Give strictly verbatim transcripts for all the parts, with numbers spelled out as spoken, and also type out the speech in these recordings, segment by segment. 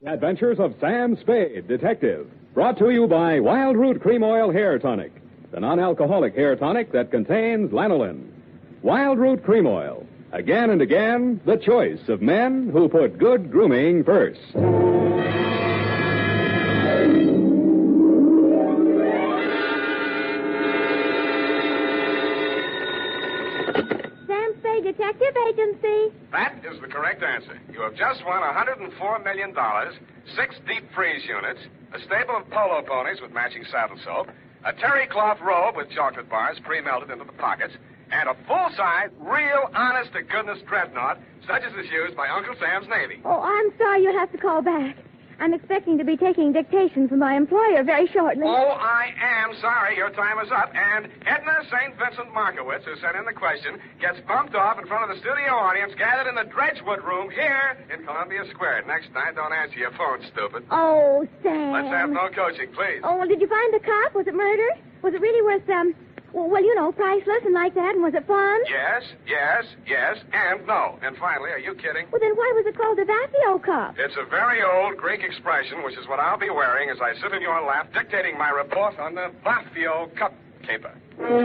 Adventures of Sam Spade, Detective. Brought to you by Wild Root Cream Oil Hair Tonic, the non-alcoholic hair tonic that contains lanolin. Wild Root Cream Oil. Again and again, the choice of men who put good grooming first. Sam Spade Detective Agency. That is the correct answer. You have just won one hundred four million dollars, six deep freeze units, a stable of polo ponies with matching saddle soap, a terry cloth robe with chocolate bars pre-melted into the pockets, and a full-size, real, honest-to-goodness dreadnought, such as is used by Uncle Sam's Navy. Oh, I'm sorry you'll have to call back. I'm expecting to be taking dictation from my employer very shortly. Oh, I am sorry. Your time is up. And Edna Saint Vincent Markowitz, who sent in the question, gets bumped off in front of the studio audience gathered in the Dredgewood room here in Columbia Square. Next night, don't answer your phone, stupid. Oh, Sam. Let's have no coaching, please. Oh, well, did you find the cop? Was it murder? Was it really worth, um... Well, you know, priceless and like that, and was it fun? Yes, yes, yes, and no. And finally, are you kidding? Well, then why was it called the Vafio Cup? It's a very old Greek expression, which is what I'll be wearing as I sit in your lap dictating my report on the Vafio Cup caper.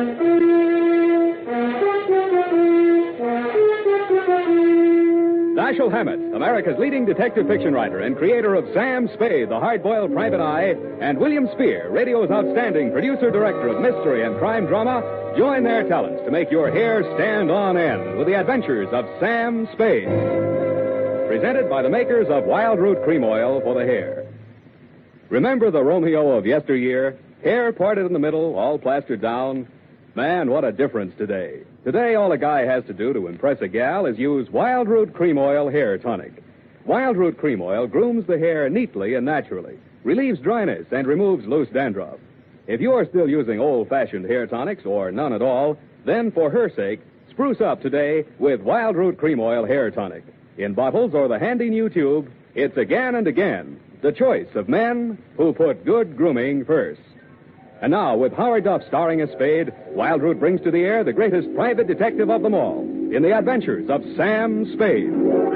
Dashiell Hammett, America's leading detective fiction writer and creator of Sam Spade, the hard-boiled private eye, and William Spear, radio's outstanding producer-director of mystery and crime drama, join their talents to make your hair stand on end with the adventures of Sam Spade. Presented by the makers of Wild Root Cream Oil for the hair. Remember the Romeo of yesteryear? Hair parted in the middle, all plastered down? Man, what a difference today. Today, all a guy has to do to impress a gal is use Wild Root Cream Oil Hair Tonic. Wild Root Cream Oil grooms the hair neatly and naturally, relieves dryness, and removes loose dandruff. If you're still using old-fashioned hair tonics or none at all, then for her sake, spruce up today with Wild Root Cream Oil Hair Tonic. In bottles or the handy new tube, it's again and again the choice of men who put good grooming first. And now, with Howard Duff starring as Spade, Wild Root brings to the air the greatest private detective of them all in the adventures of Sam Spade.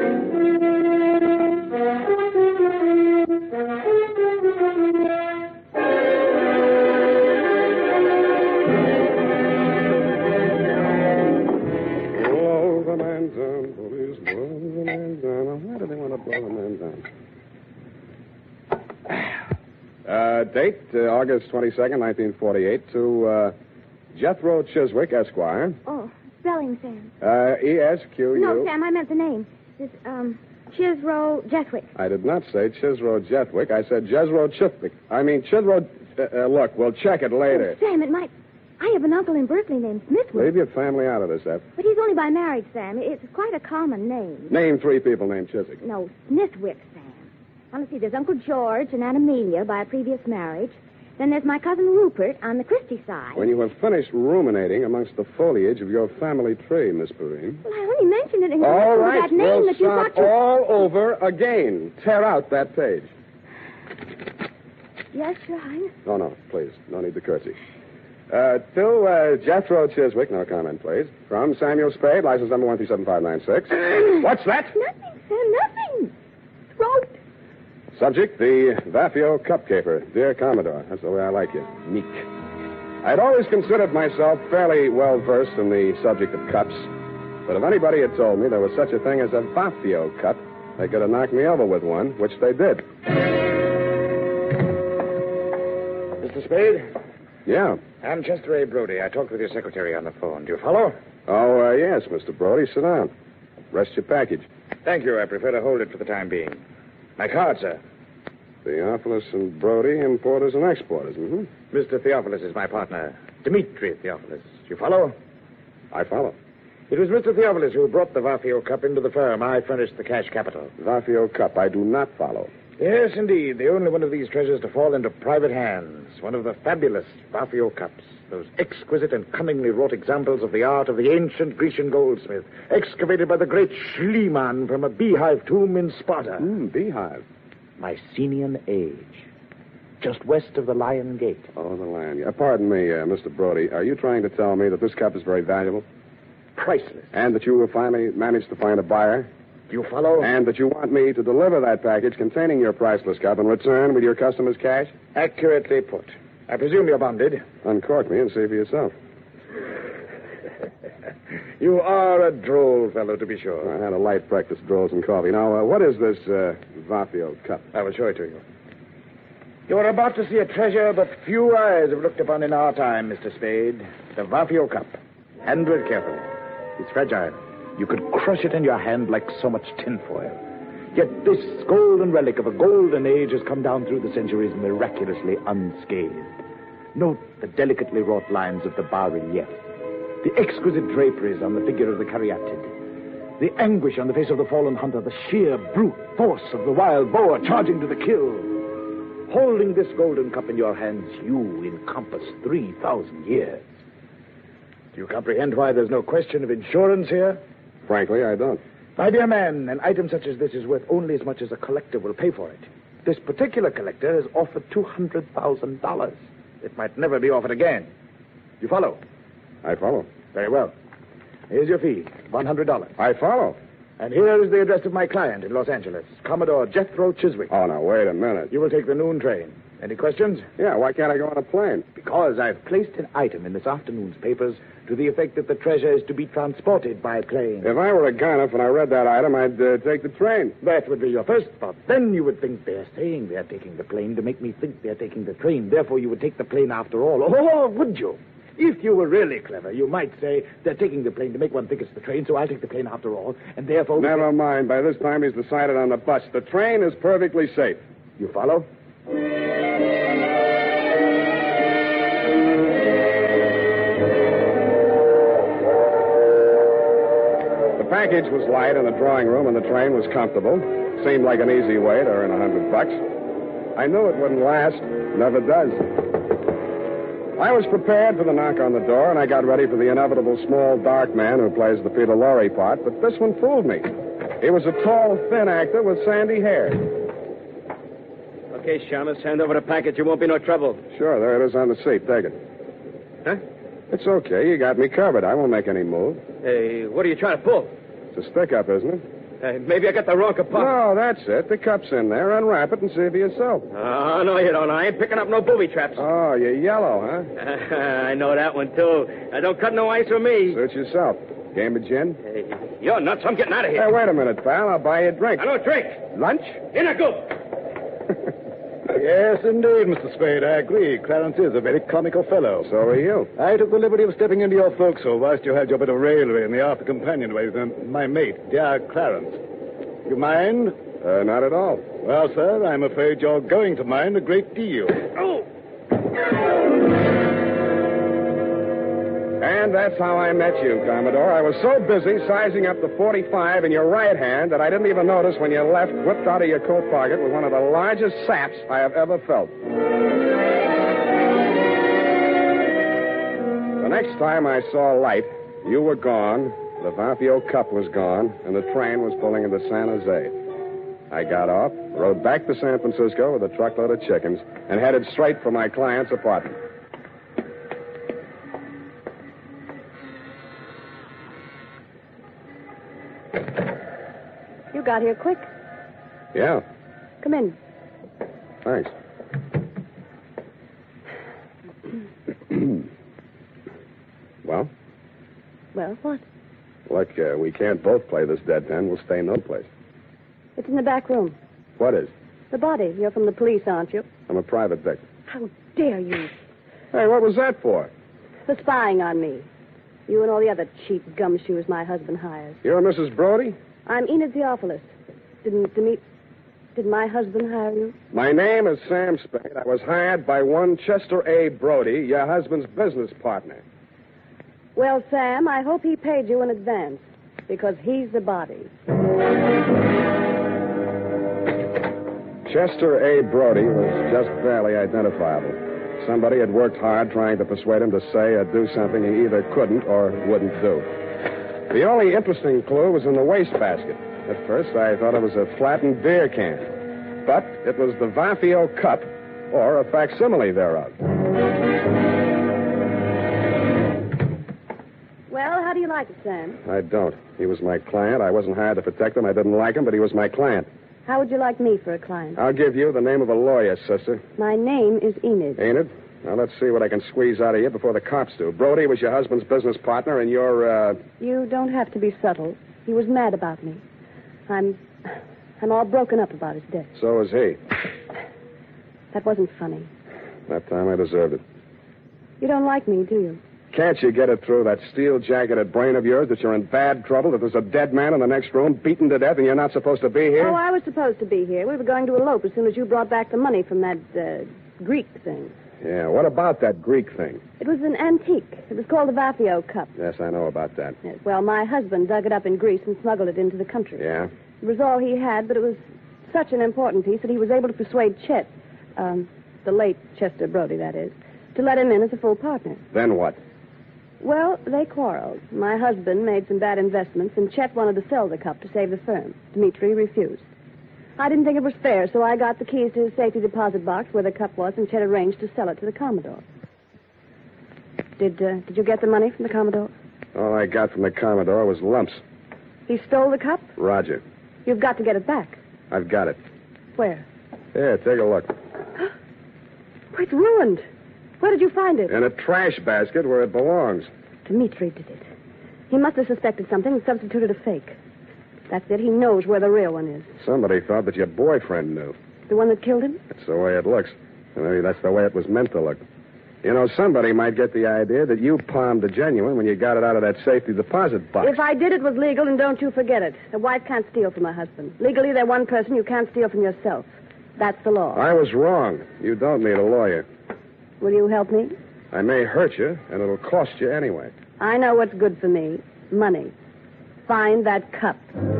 Blow the man down, police, blow the man down. Why do they want to blow the man down? Uh, date, uh, August twenty-second, nineteen forty-eight, to uh, Jethro Chiswick, Esquire. Oh, spelling, Sam. Uh, E S Q U. No, Sam, I meant the name. It's, um, Chisro Jeswick. I did not say Chisro Jetwick. I said Jethro Chiswick. I mean, Chisro... Uh, uh, look, we'll check it later. Oh, Sam, it might... I have an uncle in Berkeley named Smithwick. Leave your family out of this, Eph. But he's only by marriage, Sam. It's quite a common name. Name three people named Chiswick. No, Smithwick, Sam. Now, let's see, there's Uncle George and Aunt Amelia by a previous marriage. Then there's my cousin Rupert on the Christie side. When you have finished ruminating amongst the foliage of your family tree, Miss Perrine. Well, I only mentioned it in All connection right, with that name we'll that you start got to... all over again. Tear out that page. Yes, Your Highness. No, no, please. No need to curtsy. Uh, to uh, Jethro Chiswick, no comment, please. From Samuel Spade, license number one three seven five nine six. What's that? Nothing, Sam, nothing. Throat. Subject, the Vafio Cup Caper. Dear Commodore, that's the way I like you. Meek. I'd always considered myself fairly well-versed in the subject of cups. But if anybody had told me there was such a thing as a Vafio Cup, they could have knocked me over with one, which they did. Mister Spade? Yeah. I'm Chester A. Brody. I talked with your secretary on the phone. Do you follow? Oh, uh, yes, Mister Brody. Sit down. Rest your package. Thank you. I prefer to hold it for the time being. My card, sir. Theophilus and Brody, importers and exporters, mm-hmm. Mister Theophilus is my partner, Dimitri Theophilus. Do you follow? I follow. It was Mister Theophilus who brought the Vafio Cup into the firm. I furnished the cash capital. Vafio Cup, I do not follow. Yes, indeed. The only one of these treasures to fall into private hands. One of the fabulous Vafio Cups. Those exquisite and cunningly wrought examples of the art of the ancient Grecian goldsmith, excavated by the great Schliemann from a beehive tomb in Sparta. Hmm, beehive. Mycenaean age. Just west of the Lion Gate. Oh, the Lion. Uh, pardon me, uh, Mister Brody. Are you trying to tell me that this cup is very valuable? Priceless. And that you will finally manage to find a buyer? You follow? And that you want me to deliver that package containing your priceless cup in return with your customer's cash? Accurately put. I presume you're bonded. Uncork me and see for yourself. You are a droll fellow, to be sure. I had a light breakfast, drolls and coffee. Now, uh, what is this uh, Vafio cup? I will show it to you. You are about to see a treasure but few eyes have looked upon in our time, Mister Spade. The Vafio cup. Handle it carefully. It's fragile. You could crush it in your hand like so much tinfoil. Yet this golden relic of a golden age has come down through the centuries miraculously unscathed. Note the delicately wrought lines of the bas-relief, the exquisite draperies on the figure of the caryatid, the anguish on the face of the fallen hunter, the sheer brute force of the wild boar charging to the kill. Holding this golden cup in your hands, you encompass three thousand years. Do you comprehend why there's no question of insurance here? Frankly, I don't. My dear man, an item such as this is worth only as much as a collector will pay for it. This particular collector has offered two hundred thousand dollars. It might never be offered again. You follow? I follow. Very well. Here's your fee, one hundred dollars. I follow. And here is the address of my client in Los Angeles, Commodore Jethro Chiswick. Oh, now, wait a minute. You will take the noon train. Any questions? Yeah, why can't I go on a plane? Because I've placed an item in this afternoon's papers to the effect that the treasure is to be transported by plane. If I were a gun, if when I read that item, I'd uh, take the train. That would be your first thought. Then you would think they're saying they're taking the plane to make me think they're taking the train. Therefore, you would take the plane after all. Oh, would you? If you were really clever, you might say they're taking the plane to make one think it's the train, so I'll take the plane after all, and therefore... Never mind. By this time, he's decided on the bus. The train is perfectly safe. You follow? The package was light in the drawing room, and the train was comfortable. Seemed like an easy way to earn a hundred bucks. I knew it wouldn't last. Never does. I was prepared for the knock on the door, and I got ready for the inevitable small, dark man who plays the Peter Lorre part, but this one fooled me. He was a tall, thin actor with sandy hair. Okay, Shamus, hand over the package. There won't be no trouble. Sure, there it is on the seat. Take it. Huh? It's okay. You got me covered. I won't make any move. Hey, what are you trying to pull? It's a stick-up, isn't it? Uh, maybe I got the wrong compartment. No, that's it. The cup's in there. Unwrap it and see for yourself. Oh, no, you don't. I ain't picking up no booby traps. Oh, you're yellow, huh? I know that one, too. Uh, don't cut no ice with me. Suit yourself. Game of gin? Hey, you're nuts. I'm getting out of here. Hey, wait a minute, pal. I'll buy you a drink. I don't drink. Lunch? In a go. Yes, indeed, Mister Spade. I agree. Clarence is a very comical fellow. So are you. I took the liberty of stepping into your forecastle whilst you had your bit of raillery in the after companionway with um, my mate, dear Clarence. You mind? Uh, not at all. Well, sir, I'm afraid you're going to mind a great deal. Oh! And that's how I met you, Commodore. I was so busy sizing up the forty-five in your right hand that I didn't even notice when you left, whipped out of your coat pocket with one of the largest saps I have ever felt. The next time I saw light, you were gone, the Vafio cup was gone, and the train was pulling into San Jose. I got off, rode back to San Francisco with a truckload of chickens, and headed straight for my client's apartment. You got here quick. Yeah, Come in. thanks. Well, Well, what? look, uh, we can't both play this deadpan. We'll stay no place. It's in the back room. What is? The body. You're from the police, aren't you? I'm a private victim. How dare you? Hey, what was that for? For spying on me. You and all the other cheap gumshoes my husband hires. You're Missus Brody? I'm Enid Theophilus. Didn't Demi... Did my husband hire you? My name is Sam Spade. I was hired by one Chester A. Brody, your husband's business partner. Well, Sam, I hope he paid you in advance. Because he's the body. Chester A. Brody was just barely identifiable. Somebody had worked hard trying to persuade him to say or do something he either couldn't or wouldn't do. The only interesting clue was in the wastebasket. At first, I thought it was a flattened beer can. But it was the Vafio cup, or a facsimile thereof. Well, how do you like it, Sam? I don't. He was my client. I wasn't hired to protect him. I didn't like him, but he was my client. How would you like me for a client? I'll give you the name of a lawyer, sister. My name is Enid. Ain't it? Now, let's see what I can squeeze out of you before the cops do. Brody was your husband's business partner, and you're, uh... You don't have to be subtle. He was mad about me. I'm... I'm all broken up about his death. So is he. That wasn't funny. That time I deserved it. You don't like me, do you? Can't you get it through that steel-jacketed brain of yours that you're in bad trouble, that there's a dead man in the next room, beaten to death, and you're not supposed to be here? Oh, I was supposed to be here. We were going to elope as soon as you brought back the money from that, uh, Greek thing. Yeah, what about that Greek thing? It was an antique. It was called the Vafio Cup. Yes, I know about that. Yes, well, my husband dug it up in Greece and smuggled it into the country. Yeah? It was all he had, but it was such an important piece that he was able to persuade Chet, um, the late Chester Brody, that is, to let him in as a full partner. Then what? Well, they quarreled. My husband made some bad investments, and Chet wanted to sell the cup to save the firm. Dmitri refused. I didn't think it was fair, so I got the keys to his safety deposit box where the cup was, and Chet arranged to sell it to the Commodore. Did, uh, did you get the money from the Commodore? All I got from the Commodore was lumps. He stole the cup? Roger. You've got to get it back. I've got it. Where? Here, take a look. Oh, it's ruined. Where did you find it? In a trash basket where it belongs. Dmitri did it. He must have suspected something and substituted a fake. That's it. He knows where the real one is. Somebody thought that your boyfriend knew. The one that killed him? That's the way it looks. Maybe that's the way it was meant to look. You know, somebody might get the idea that you palmed the genuine when you got it out of that safety deposit box. If I did, it was legal, and don't you forget it. A wife can't steal from her husband. Legally, they're one person. You can't steal from yourself. That's the law. I was wrong. You don't need a lawyer. Will you help me? I may hurt you, and it'll cost you anyway. I know what's good for me. Money. Find that cup.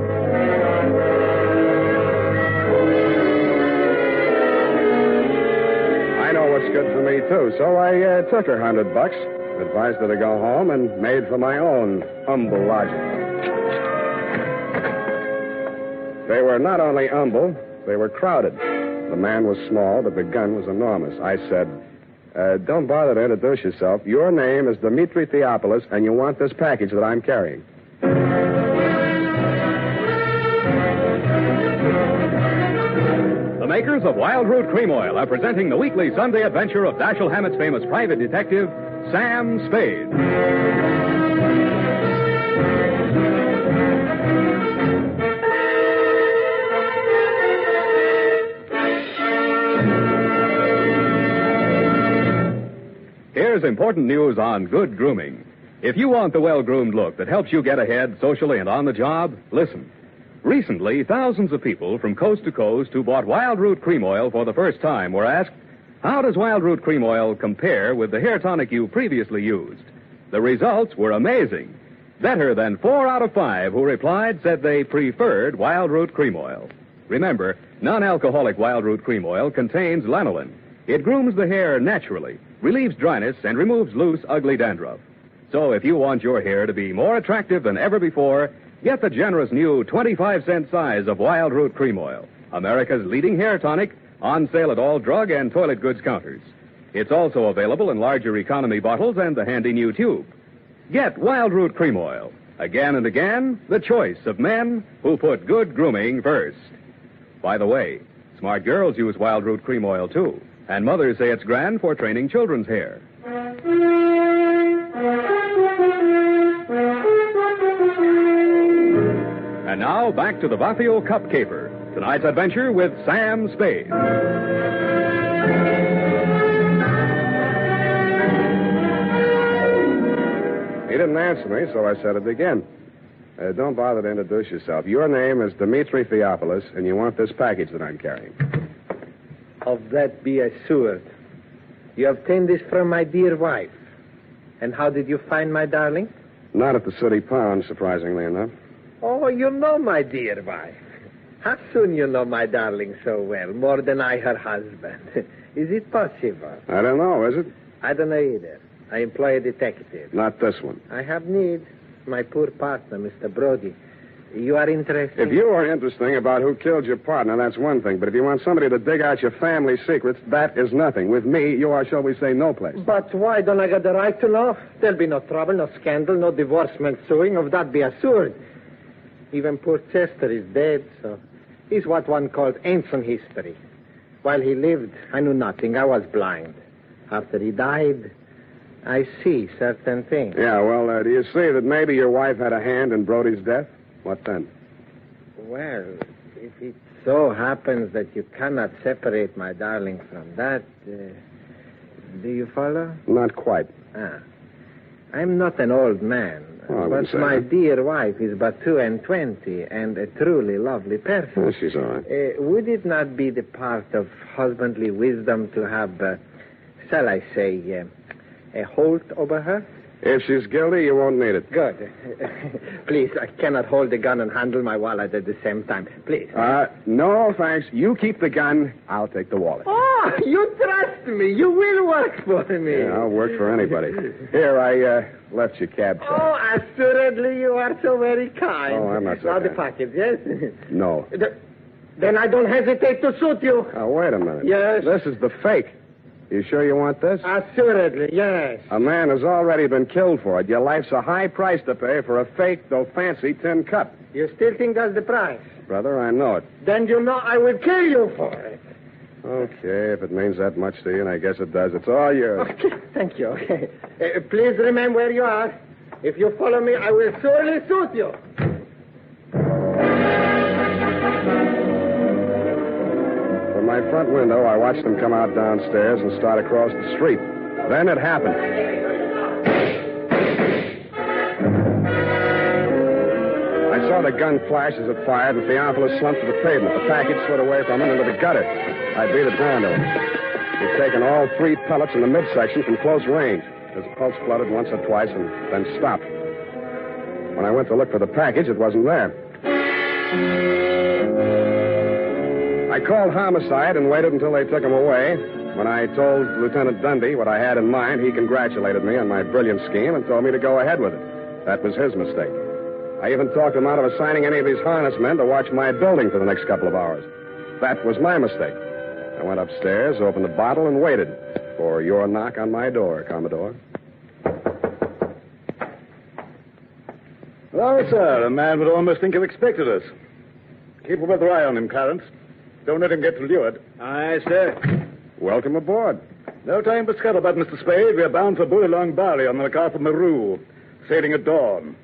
I know what's good for me, too, so I uh, took her hundred bucks, advised her to go home, and made for my own humble lodging. They were not only humble, they were crowded. The man was small, but the gun was enormous. I said, uh, don't bother to introduce yourself. Your name is Dmitri Theopolis, and you want this package that I'm carrying. The makers of Wild Root Cream Oil are presenting the weekly Sunday adventure of Dashiell Hammett's famous private detective, Sam Spade. Here's important news on good grooming. If you want the well-groomed look that helps you get ahead socially and on the job, listen. Recently, thousands of people from coast to coast who bought Wild Root Cream Oil for the first time were asked, how does Wild Root Cream Oil compare with the hair tonic you previously used? The results were amazing. Better than four out of five who replied said they preferred Wild Root Cream Oil. Remember, non-alcoholic Wild Root Cream Oil contains lanolin. It grooms the hair naturally, relieves dryness, and removes loose, ugly dandruff. So if you want your hair to be more attractive than ever before, get the generous new twenty-five cent size of Wild Root Cream Oil, America's leading hair tonic, on sale at all drug and toilet goods counters. It's also available in larger economy bottles and the handy new tube. Get Wild Root Cream Oil. Again and again, the choice of men who put good grooming first. By the way, smart girls use Wild Root Cream Oil, too. And mothers say it's grand for training children's hair. And now, back to the Vafio Cup Caper. Tonight's adventure with Sam Spade. He didn't answer me, so I said it again. Uh, don't bother to introduce yourself. Your name is Dmitri Theopolis, and you want this package that I'm carrying. Of that be assured. You obtained this from my dear wife. And how did you find my darling? Not at the city pound, surprisingly enough. Oh, you know my dear wife. How soon you know my darling so well, more than I her husband? Is it possible? I don't know, is it? I don't know either. I employ a detective. Not this one. I have need. My poor partner, Mister Brody. You are interested? If you are interesting about who killed your partner, that's one thing. But if you want somebody to dig out your family secrets, that is nothing. With me, you are, shall we say, no place. But why don't I get the right to know? There'll be no trouble, no scandal, no divorcement suing. Of that be assured. Even poor Chester is dead, so he's what one calls ancient history. While he lived, I knew nothing. I was blind. After he died, I see certain things. Yeah, well, uh, do you see that maybe your wife had a hand in Brody's death? What then? Well, if it so happens that you cannot separate my darling from that, uh, do you follow? Not quite. Ah. I'm not an old man, Oh, I wouldn't but say my that. dear wife is but two and twenty and a truly lovely person. Oh, she's all right. Uh, would it not be the part of husbandly wisdom to have, uh, shall I say, uh, a hold over her? If she's guilty, you won't need it. Good. Please, I cannot hold the gun and handle my wallet at the same time. Please. Uh, no, thanks. You keep the gun. I'll take the wallet. Oh, you trust me. You will work for me. Yeah, I'll work for anybody. Here, I uh, left your cab fare. Oh, assuredly, you are so very kind. Oh, I'm not so Now the kind. package, yes? No. The- then I don't hesitate to suit you. Now, wait a minute. Yes? This is the fake. You sure you want this? Assuredly, yes. A man has already been killed for it. Your life's a high price to pay for a fake, though fancy, tin cup. You still think that's the price? Brother, I know it. Then you know I will kill you for it. Okay, if it means that much to you, and I guess it does, it's all yours. Okay, thank you. Okay. Uh, please remember where you are. If you follow me, I will surely suit you. From my front window, I watched them come out downstairs and start across the street. Then it happened. I saw the gun flash as it fired, and Theophilus slumped to the pavement. The package slid away from him into the gutter. I beat it down to him. He'd taken all three pellets in the midsection from close range. His pulse fluttered once or twice and then stopped. When I went to look for the package, it wasn't there. I called homicide and waited until they took him away. When I told Lieutenant Dundee what I had in mind, he congratulated me on my brilliant scheme and told me to go ahead with it. That was his mistake. I even talked him out of assigning any of his harness men to watch my building for the next couple of hours. That was my mistake. I went upstairs, opened the bottle, and waited for your knock on my door, Commodore. Well, sir, a man would almost think you expected us. Keep a weather eye on him, Clarence. Don't let him get lured. Aye, sir. Welcome aboard. No time for scuttlebutt, Mister Spade. We're bound for Bullylong Bali on the lookout for Maru, sailing at dawn.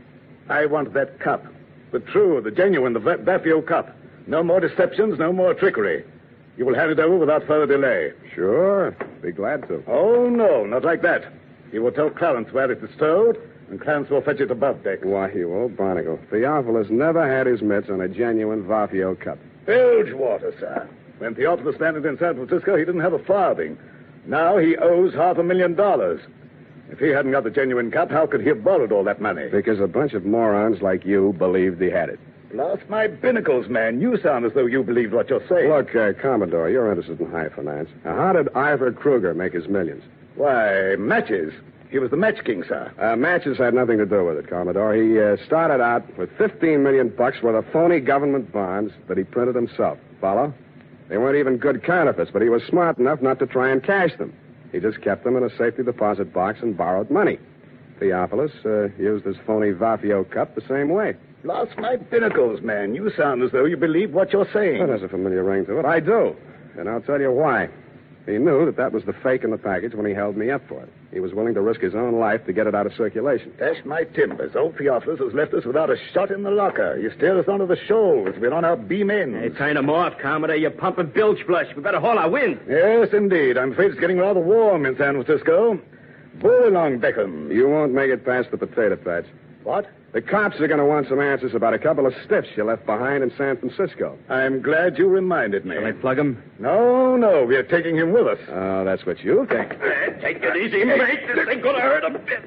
I want that cup. The true, the genuine, the Va- Vafio cup. No more deceptions, no more trickery. You will hand it over without further delay. Sure. Be glad to. Oh, no, not like that. You will tell Clarence where it is stowed, and Clarence will fetch it above deck. Why, you old barnacle. Theophilus never had his mitts on a genuine Vafio cup. Bilge water, sir. When Theophilus landed in San Francisco, he didn't have a farthing. Now he owes half a million dollars. If he hadn't got the genuine cup, how could he have borrowed all that money? Because a bunch of morons like you believed he had it. Blast my binnacles, man. You sound as though you believed what you're saying. Look, uh, Commodore, you're interested in high finance. Now, how did Ivor Kruger make his millions? Why, matches. He was the match king, sir. Uh, matches had nothing to do with it, Commodore. He uh, started out with fifteen million bucks worth of phony government bonds that he printed himself. Follow? They weren't even good counterfeits, but he was smart enough not to try and cash them. He just kept them in a safety deposit box and borrowed money. Theophilus uh, used his phony Vafio cup the same way. Blast my binnacles, man. You sound as though you believe what you're saying. That has a familiar ring to it. I do. And I'll tell you why. He knew that that was the fake in the package when he held me up for it. He was willing to risk his own life to get it out of circulation. Dash my timbers. Old Theophilus has left us without a shot in the locker. You steered us onto the shoals. We're on our beam ends. Hey, turn him off, Commodore. You're pumping bilge flush. We better haul our wind. Yes, indeed. I'm afraid it's getting rather warm in San Francisco. Bull along, Beckham. You won't make it past the potato patch. What? The cops are going to want some answers about a couple of stiffs you left behind in San Francisco. I'm glad you reminded me. Shall I plug him? No, no. We're taking him with us. Oh, that's what you think. Take it easy, mate. This ain't gonna hurt a bit.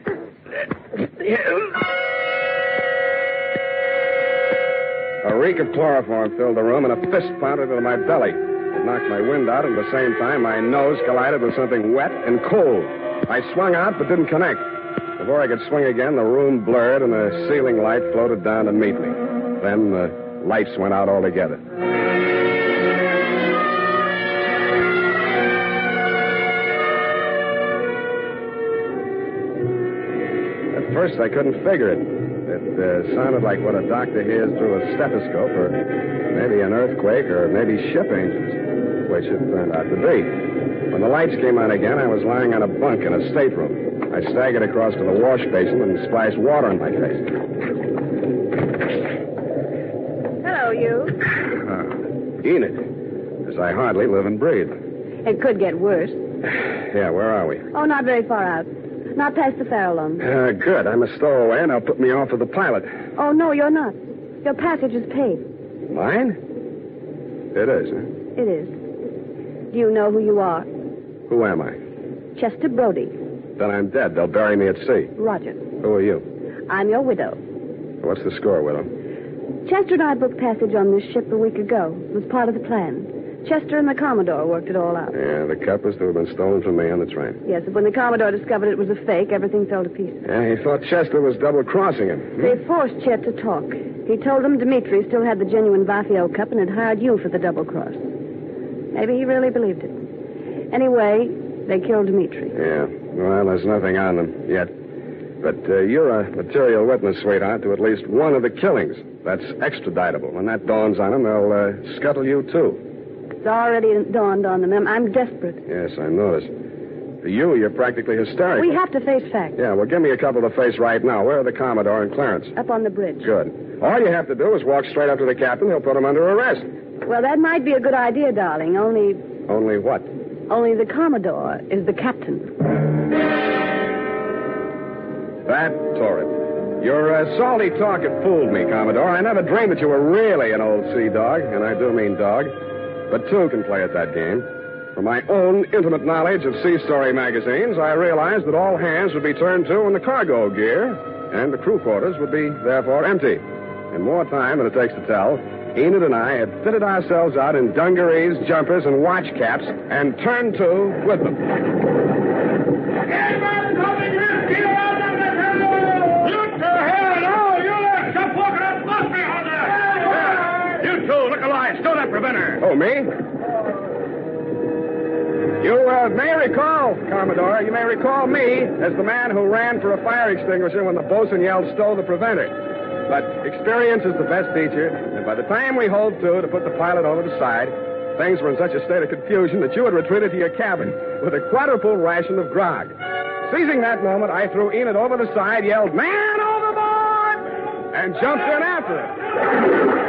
A reek of chloroform filled the room, and a fist pounded into my belly. It knocked my wind out, and at the same time, my nose collided with something wet and cold. I swung out, but didn't connect. Before I could swing again, the room blurred, and the ceiling light floated down to meet me. Then the lights went out altogether. At first, I couldn't figure it. It uh, sounded like what a doctor hears through a stethoscope, or maybe an earthquake, or maybe ship engines, which it turned out to be. When the lights came on again, I was lying on a bunk in a stateroom. I staggered across to the wash basin and splashed water on my face. Hello, you. Uh, Enid, as I hardly live and breathe. It could get worse. Yeah, where are we? Oh, not very far out. Not past the Farallon. Uh, good. I'm a stowaway, and they'll put me off with the pilot. Oh, no, you're not. Your passage is paid. Mine? It is, huh? It is. Do you know who you are? Who am I? Chester Brody. Then I'm dead. They'll bury me at sea. Roger. Who are you? I'm your widow. What's the score, widow? Chester and I booked passage on this ship a week ago. It was part of the plan. Chester and the Commodore worked it all out. Yeah, the cup was to have been stolen from me on the train. Yes, but when the Commodore discovered it was a fake, everything fell to pieces. Yeah, he thought Chester was double-crossing him. They forced Chet to talk. He told them Dimitri still had the genuine Vafio cup and had hired you for the double cross. Maybe he really believed it. Anyway, they killed Dimitri. Yeah, well, there's nothing on them yet. But uh, you're a material witness, sweetheart, to at least one of the killings. That's extraditable. When that dawns on them, they'll uh, scuttle you, too. It's already dawned on them. I'm, I'm desperate. Yes, I noticed. For you, you're practically hysterical. We have to face facts. Yeah, well, give me a couple to face right now. Where are the Commodore and Clarence? Up on the bridge. Good. All you have to do is walk straight up to the captain. He'll put them under arrest. Well, that might be a good idea, darling. Only... Only what? Only the Commodore is the captain. That torrid. Your uh, salty talk had fooled me, Commodore. I never dreamed that you were really an old sea dog, and I do mean dog. But two can play at that game. From my own intimate knowledge of sea story magazines, I realized that all hands would be turned to in the cargo gear, and the crew quarters would be, therefore, empty. In more time than it takes to tell, Enid and I had fitted ourselves out in dungarees, jumpers, and watch caps, and turned to with them. You two, look alive. Stow that preventer. Oh, me? You uh, may recall, Commodore, you may recall me as the man who ran for a fire extinguisher when the bosun yelled, stow the preventer. But experience is the best teacher, and by the time we hove to to put the pilot over the side, things were in such a state of confusion that you had retreated to your cabin with a quadruple ration of grog. Seizing that moment, I threw Enid over the side, yelled, man overboard, and jumped in after her.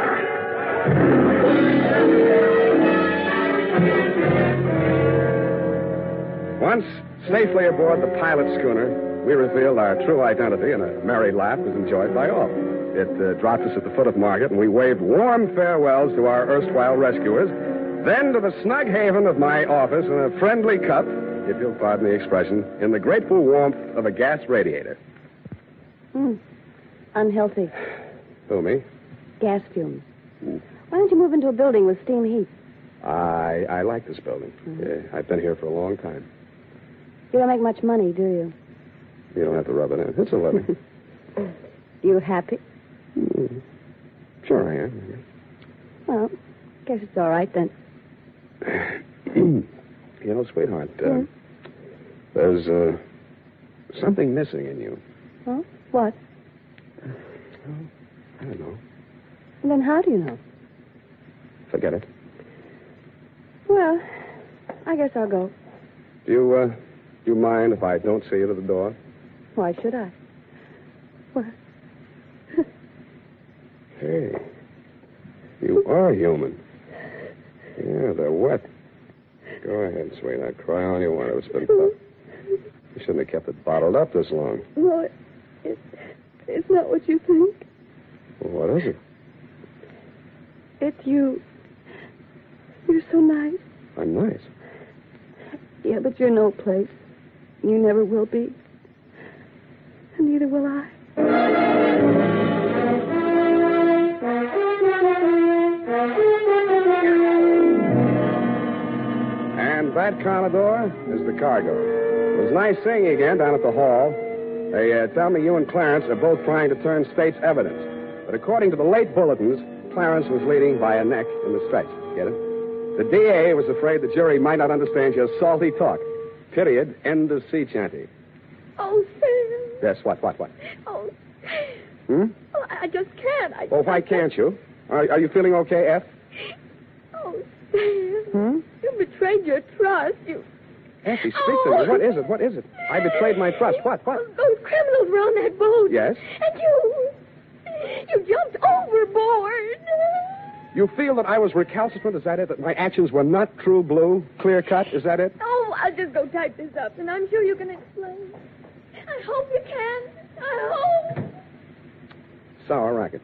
Once safely aboard the pilot schooner, we revealed our true identity, and a merry laugh was enjoyed by all. It uh, dropped us at the foot of Market, and we waved warm farewells to our erstwhile rescuers, then to the snug haven of my office in a friendly cup, if you'll pardon the expression, in the grateful warmth of a gas radiator. Hmm. Unhealthy. Who, me? Gas fumes. Mm. Why don't you move into a building with steam heat? I I like this building. Mm-hmm. Yeah, I've been here for a long time. You don't make much money, do you? You don't have to rub it in. It's a living. You happy? Mm. Sure I am. Well, guess it's all right then. You know, sweetheart, uh, yeah. there's uh, something missing in you. Huh? What? Oh, I don't know. And then how do you know? Forget it. Well, I guess I'll go. Do you, uh, do you mind if I don't see you to the door? Why should I? What? Hey, you are human. Yeah, they're wet. Go ahead, sweetheart. Cry all you want. It's been tough. You shouldn't have kept it bottled up this long. No, it, it, it's not what you think. Well, what is it? It's you. You're so nice. I'm nice. Yeah, but you're no place. You never will be. And neither will I. And that, Commodore, is the cargo. It was nice seeing you again down at the hall. They uh, tell me you and Clarence are both trying to turn state's evidence. But according to the late bulletins, Clarence was leading by a neck in the stretch. Get it? The D A was afraid the jury might not understand your salty talk. Period. End of sea chanty. Oh, Sam. Yes, what, what, what? Oh, Hmm? oh I just can't. I, Oh, why I can't you? Are, are you feeling okay, F? Oh, Sam. Hmm? You betrayed your trust. You. Effie, speak Oh. to me. What is it? What is it? I betrayed my trust. What? What? Those criminals were on that boat. Yes? And you. You jumped overboard. You feel that I was recalcitrant? Is that it? That my actions were not true blue, clear cut? Is that it? Oh, I'll just go type this up, and I'm sure you can explain. I hope you can. I hope. Sour racket.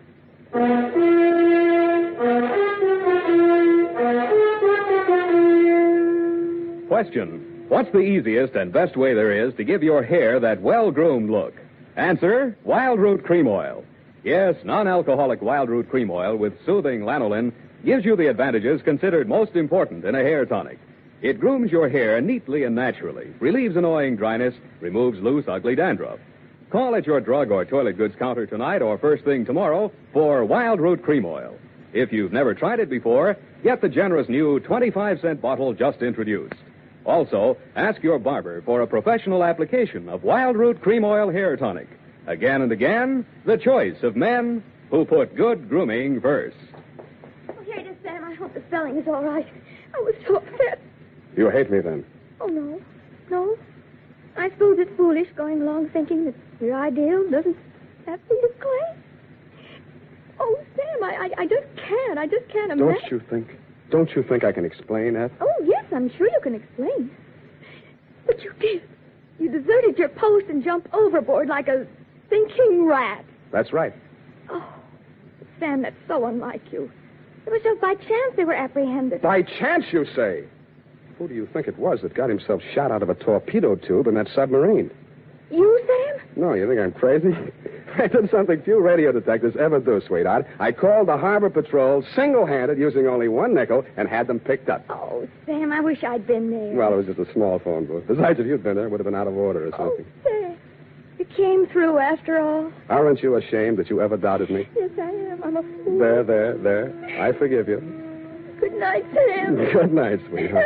Question. What's the easiest and best way there is to give your hair that well-groomed look? Answer, Wild Root Cream Oil. Yes, non-alcoholic Wild Root Cream Oil with soothing lanolin gives you the advantages considered most important in a hair tonic. It grooms your hair neatly and naturally, relieves annoying dryness, removes loose, ugly dandruff. Call at your drug or toilet goods counter tonight or first thing tomorrow for Wild Root Cream Oil. If you've never tried it before, get the generous new twenty-five cent bottle just introduced. Also, ask your barber for a professional application of Wild Root Cream Oil Hair Tonic. Again and again, the choice of men who put good grooming first. Oh, here it is, Sam. I hope the spelling is all right. I was so upset. You hate me then? Oh, no. No. I suppose it's foolish going along thinking that your ideal doesn't have to be displayed. Oh, Sam, I, I, I just can't. I just can't imagine. Don't you think? Don't you think I can explain that? Oh, yes, I'm sure you can explain. But you did. You deserted your post and jumped overboard like a thinking rat. That's right. Oh, Sam, that's so unlike you. It was just by chance they were apprehended. By chance, you say? Who do you think it was that got himself shot out of a torpedo tube in that submarine? You, Sam? No, you think I'm crazy? I did something few radio detectives ever do, sweetheart. I called the Harbor Patrol single-handed using only one nickel and had them picked up. Oh, Sam, I wish I'd been there. Well, it was just a small phone booth. Besides, if you'd been there, it would have been out of order or something. Oh, Sam, you came through after all. Aren't you ashamed that you ever doubted me? Yes, I am. I'm a fool. There, there, there. I forgive you. Good night, Sam. Good night, sweetheart.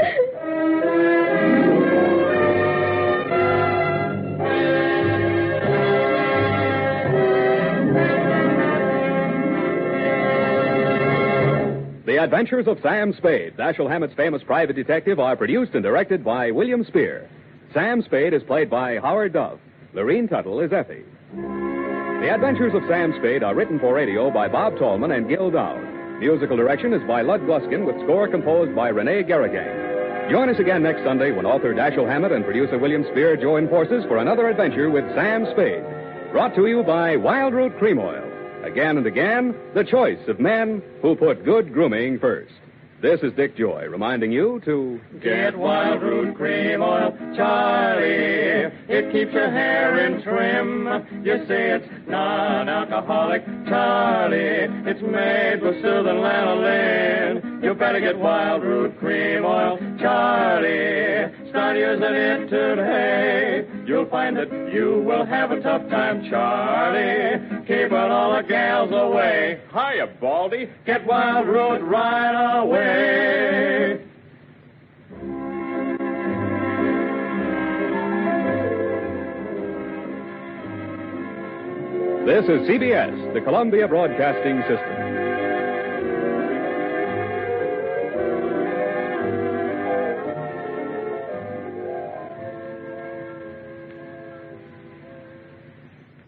The Adventures of Sam Spade, Dashiell Hammett's famous private detective, are produced and directed by William Spear. Sam Spade is played by Howard Duff. Lorene Tuttle is Effie. The Adventures of Sam Spade are written for radio by Bob Tallman and Gil Dowd. Musical direction is by Lud Gluskin with score composed by Rene Garrigan. Join us again next Sunday when author Dashiell Hammett and producer William Spear join forces for another adventure with Sam Spade. Brought to you by Wild Root Cream Oil. Again and again, the choice of men who put good grooming first. This is Dick Joy reminding you to get Wild Root Cream Oil, Charlie. It keeps your hair in trim. You say it's non-alcoholic, Charlie. It's made with soothing lanolin. You better get Wild Root Cream Oil, Charlie. Start using it today. You'll find that you will have a tough time, Charlie. Keeping all the gals away. Hiya, Baldy. Get Wild Root right away. This is C B S, the Columbia Broadcasting System.